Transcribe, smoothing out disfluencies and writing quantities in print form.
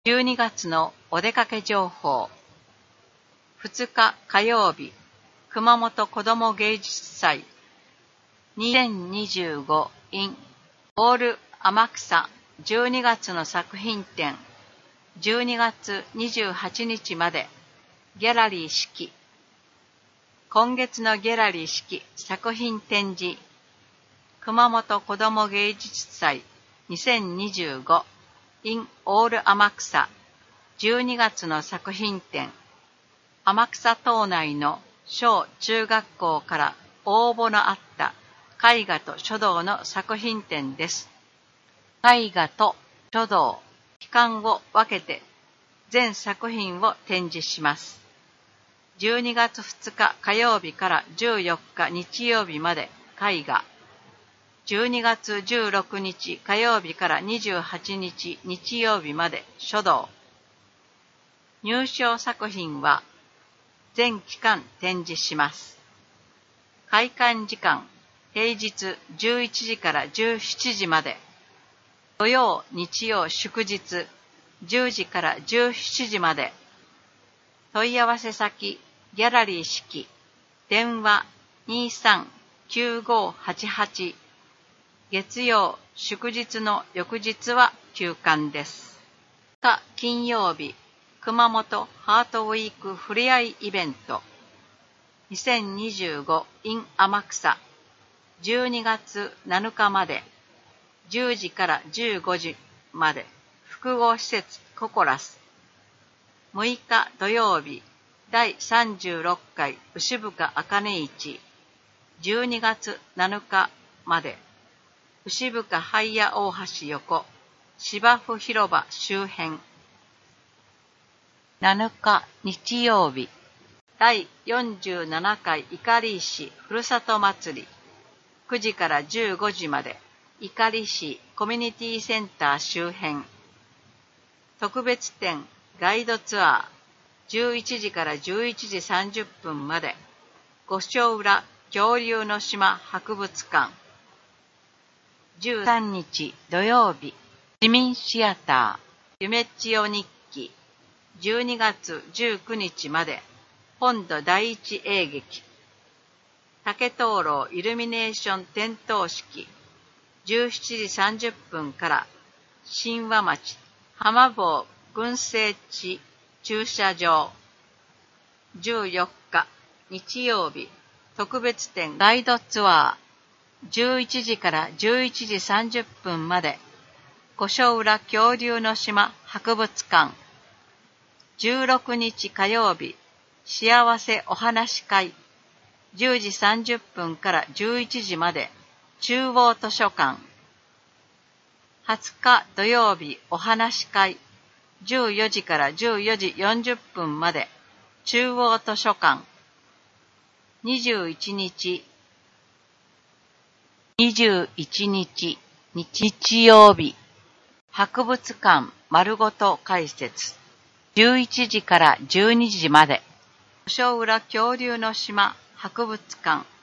12月のお出かけ情報。2日火曜日、熊本子ども芸術祭2025 in オール天草12月の作品展、12月28日までギャラリー式。今月のギャラリー式作品展示、熊本子ども芸術祭2025 in オール天草12月の作品展、天草島内の小中学校から応募のあった絵画と書道の作品展です。絵画と書道、期間を分けて全作品を展示します。12月2日火曜日から14日日曜日まで絵画、12月16日火曜日から28日日曜日まで書道。入賞作品は全期間展示します。開館時間、平日11時から17時まで。土曜、日曜、祝日、10時から17時まで。問い合わせ先、ギャラリー式、電話23-9588。月曜、祝日の翌日は休館です。金曜日、熊本ハートウィークふれあいイベント2025 in 天草12月7日まで10時から15時まで複合施設ココラス。6日土曜日、第36回牛深あかね市12月7日まで牛深ハイヤ大橋横芝生広場周辺。7日日曜日、第47回碇石ふるさと祭り9時から15時まで碇石コミュニティセンター周辺。特別展ガイドツアー11時から11時30分まで五所浦恐竜の島博物館。13日土曜日、市民シアター夢千代日記12月19日まで本土第一映劇。竹灯籠イルミネーション点灯式17時30分から神話町浜坊群生地駐車場。14日日曜日、特別展ガイドツアー11時から11時30分まで五所浦恐竜の島博物館。16日火曜日、幸せお話会10時30分から11時まで中央図書館。20日土曜日、お話会14時から14時40分まで中央図書館。21日日曜日、博物館丸ごと開設11時から12時まで五所浦恐竜の島博物館。